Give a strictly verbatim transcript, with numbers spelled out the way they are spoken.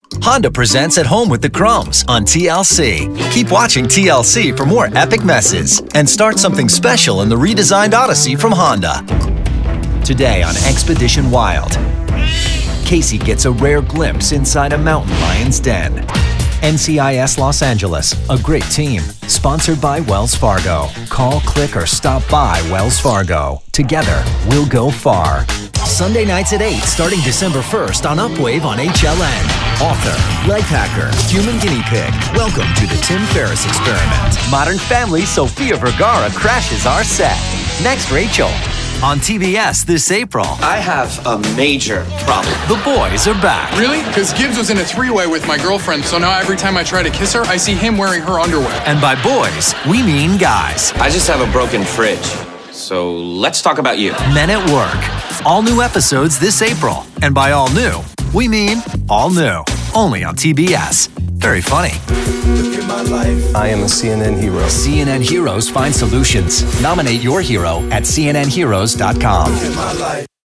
Honda presents At Home with the Crumbs on T L C. Keep watching T L C for more epic messes and start something special in the redesigned Odyssey from Honda. Today on Expedition Wild, Casey gets a rare glimpse inside a mountain lion's den. N C I S Los Angeles, a great team. Sponsored by Wells Fargo. Call, click, or stop by Wells Fargo. Together, we'll go far. Sunday nights at eight, starting December first on Upwave on H L N. Author, life hacker, human guinea pig. Welcome to the Tim Ferriss Experiment. Modern Family Sofia Vergara crashes our set. Next, Rachel. On T B S this April. I have a major problem. The boys are back. Really? Because Gibbs was in a three-way with my girlfriend, so now every time I try to kiss her, I see him wearing her underwear. And by boys, we mean guys. I just have a broken fridge. So let's talk about you. Men at Work. All new episodes this April. And by all new, we mean all new. Only on T B S. Very funny. I am a C N N hero. C N N Heroes find solutions. Nominate your hero at C N N heroes dot com.